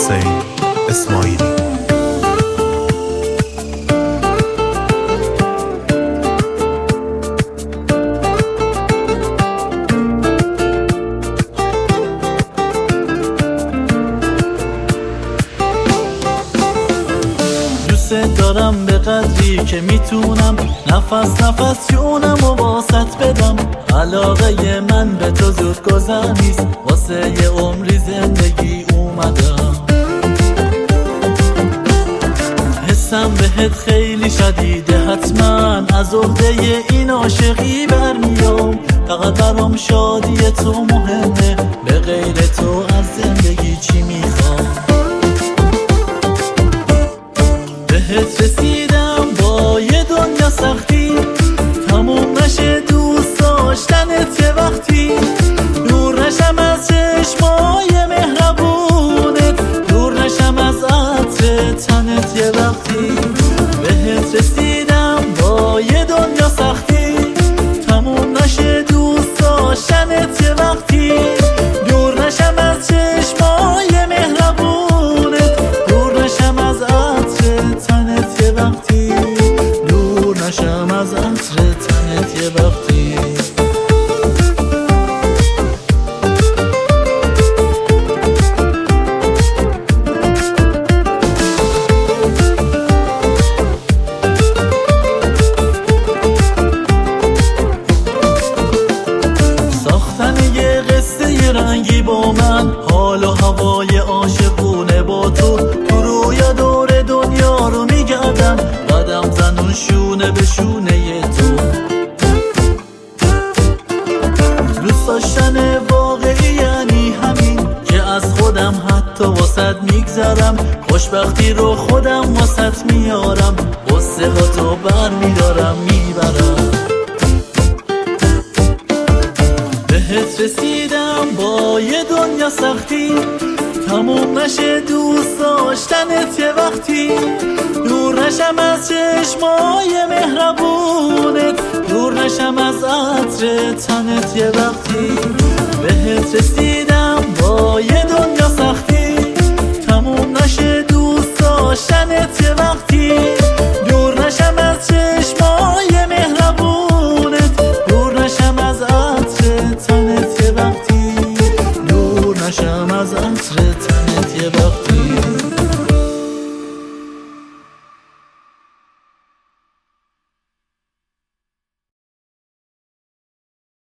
حسین اسماعیلی. دوست دارم به قدری که میتونم نفس نفس جونم و واسط بدم. علاقه من به تو زود گذر نیست، واسه یه عمری زندگی اومدم. حسم بهت خیلی شدیده، حتما از عهده این عاشقی برمیام. فقط برام شادی تو مهمه، به غیر تو از زندگی چی میخوام. بهت رسیدم با یه دنیا سختی، تموم نشه دوست داشتنت یه وقتی. دور نشم از چشمای مهربونت، دور نشم از عطر تنت یه وقتی. بهت رسیدم با یه دنیا سختی، تموم نشه دوست داشتنت یه وقتی. دور نشم از چشمای مهربونت، دور نشم از عطر تنت یه وقتی. دور نشم از عطر تنت یه وقتی. ساختن یه قصه رنگی با من، حال و هوای عاشقونه با تو. تو رویا دور دنیا رو میگردم، قدم زنون شونه به شونه تو. دوست داشتن واقعی یعنی همین که از خودم حتی واسط میگذرم. خوشبختی رو خودم واسط میارم، غصه ها تو بر میدارم میبرم. بهت رسیدم با یه دنیا سختی، تموم نشه دوست داشتنت یه وقتی. دور نشم از چشمای مهربونت، دور نشم از عطر تنت یه وقتی. بهت رسیدم با یه دنیا سختی، تموم نشه دوست داشتنت یه وقتی. دور نشم از چشمای مهربونت، دور نشم از عطر تنت یه وقتی. دور نشم از عطر تنت یه وقتی.